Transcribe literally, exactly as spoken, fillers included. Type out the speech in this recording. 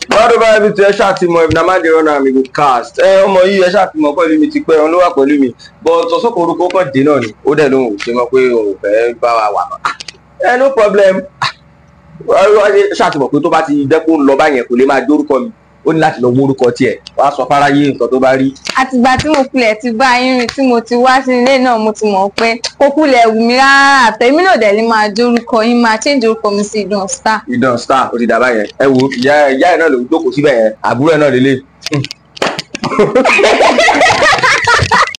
Bọ́dọ̀ bá ibi tí ẹ ṣàtìmọ̀ if na man dey run am, e go cast. Ẹ ọmọ yìí ẹ ṣàtìmọ̀ pẹ̀lú mi ti pẹ́ òun ló wà pẹ̀lú mi. But ọ̀sọ́kọ̀ orúkọ kan dé náà ni. Ó dẹ̀ lóhùn ṣe mọ̀ pé òun fẹ́ bá wa wà. Ẹ no problem. Ṣàtìmọ̀ pé tó bá ti dẹ́kun lọ báyẹn kò lè máa jórúkọ mi. Ó ní láti lọ wó orúkọ tiẹ̀. Wàá sọ fáráyé nǹkan tó bá rí. Àtìgbà tí mo kulẹ̀ ti bá yín rìn tí mo ti wá sí ilé náà mo ti mọ̀ pé kó kulẹ̀ wù mí rárá àtẹ̀mí náà dẹ̀ lè máa jórúkọ yín máa change orúkọ mi sí Ìdàn Star. Ìdàn Star ó ti dà báyẹn. Ẹ wo ìyá ìyá ẹ̀ náà ló jókòó síbẹ̀ yẹn àbúrò ẹ̀ náà lélẹ̀.